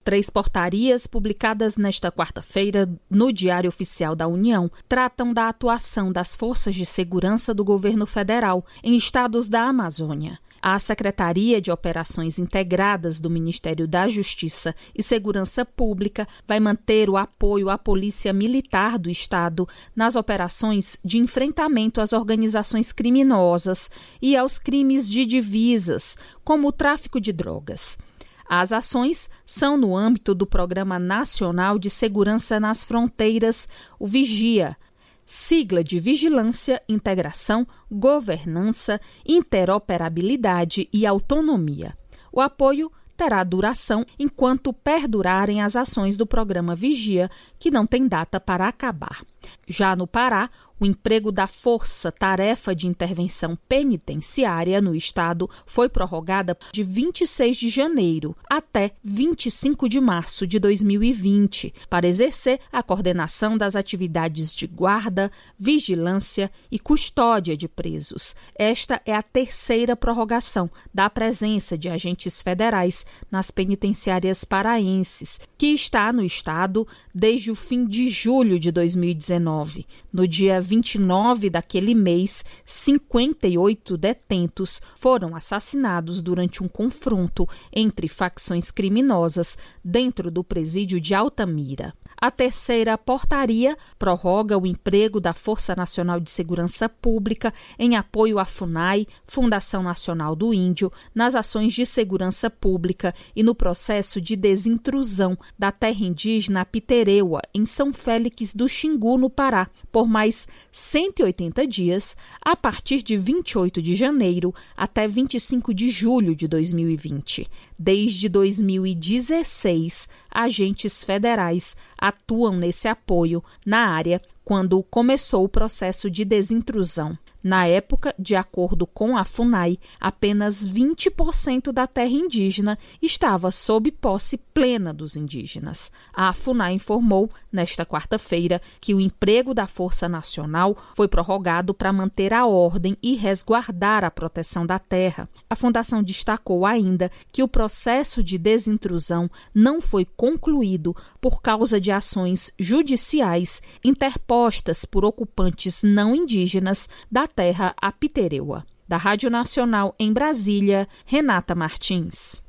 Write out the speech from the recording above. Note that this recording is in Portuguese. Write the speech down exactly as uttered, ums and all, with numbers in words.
Três portarias publicadas nesta quarta-feira no Diário Oficial da União tratam da atuação das forças de segurança do governo federal em estados da Amazônia. A Secretaria de Operações Integradas do Ministério da Justiça e Segurança Pública vai manter o apoio à Polícia Militar do Estado nas operações de enfrentamento às organizações criminosas e aos crimes de divisas, como o tráfico de drogas. As ações são no âmbito do Programa Nacional de Segurança nas Fronteiras, o VIGIA, sigla de Vigilância, Integração, Governança, Interoperabilidade e Autonomia. O apoio terá duração enquanto perdurarem as ações do programa Vigia, que não tem data para acabar. Já no Pará, o emprego da Força Tarefa de Intervenção Penitenciária no Estado foi prorrogada de vinte e seis de janeiro até vinte e cinco de março de dois mil e vinte, para exercer a coordenação das atividades de guarda, vigilância e custódia de presos. Esta é a terceira prorrogação da presença de agentes federais nas penitenciárias paraenses, que está no Estado desde o fim de julho de dois mil e dezenove. No dia vinte e nove daquele mês, cinquenta e oito detentos foram assassinados durante um confronto entre facções criminosas dentro do presídio de Altamira. A terceira portaria prorroga o emprego da Força Nacional de Segurança Pública em apoio à FUNAI, Fundação Nacional do Índio, nas ações de segurança pública e no processo de desintrusão da terra indígena Pitereua, em São Félix do Xingu, no Pará, por mais cento e oitenta dias, a partir de vinte e oito de janeiro até vinte e cinco de julho de dois mil e vinte. Desde dois mil e dezesseis, agentes federais atuam nesse apoio na área quando começou o processo de desintrusão. Na época, de acordo com a FUNAI, apenas vinte por cento da terra indígena estava sob posse plena dos indígenas. A FUNAI informou, nesta quarta-feira, que o emprego da Força Nacional foi prorrogado para manter a ordem e resguardar a proteção da terra. A Fundação destacou ainda que o processo de desintrusão não foi concluído por causa de ações judiciais interpostas por ocupantes não indígenas da terra a Pitereua. Da Rádio Nacional em Brasília, Renata Martins.